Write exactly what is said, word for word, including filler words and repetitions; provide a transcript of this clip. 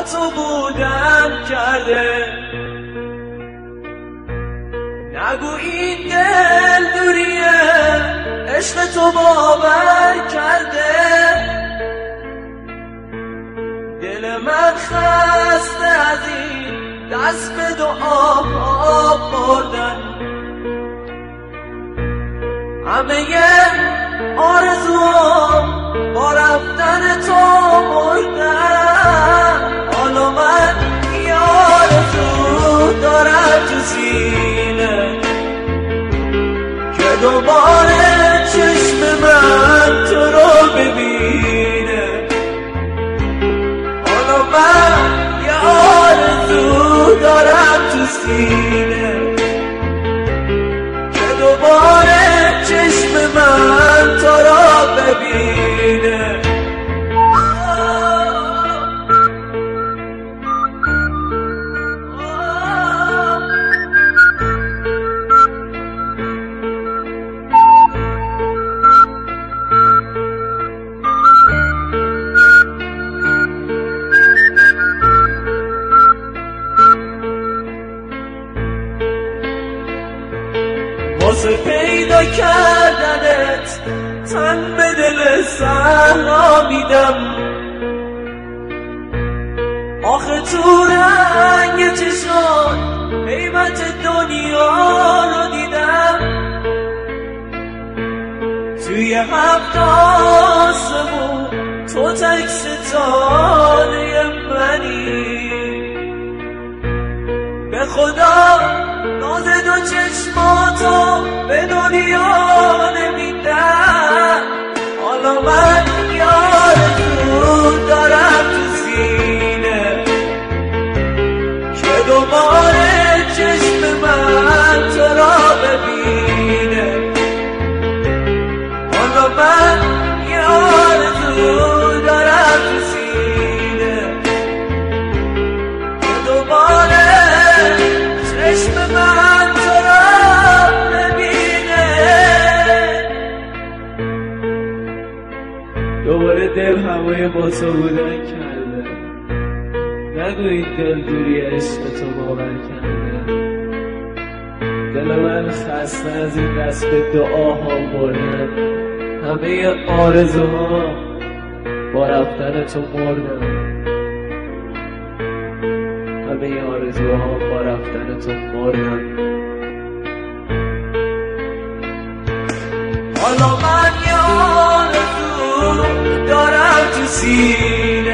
تو بودم کرده. نگو این دل دوریه عشق تو باور کرده. دل من خسته از این دست به دعا بردن. همه آرزوام با رفتن تو مردن. حالا من یه آرزو دارم تو سینه که دوباره چشم من تو رو ببینه. حالا من یه آرزو دارم تو سینه که دوباره چشم من تو رو ببینه. واسه پیدا کردنت تن به دل صحرا میدم. آخه تو رنگ چشات قیمت دنیا رو دیدم. توی هفت آسمون تو تک ستاره منی. به خدا ناز دو چشماتو به دنیا نمیدم. حالا من یه آرزو دارم تو سینه که دوباره چشم من تو را ببینه. حالا من یه آرزو دارم تو سینه که دوباره چشم من تو را ببینه. دوباره دل هوای با تو بودن کرده. نگو این دل دوری عشق تو باور کرده. دل من خسته از این دست به دعاها بردن. همه آرزوها با رفتن تو مردن. همه آرزوها با رفتن تو مردن. حالا من یه آرزو دارم تو سینه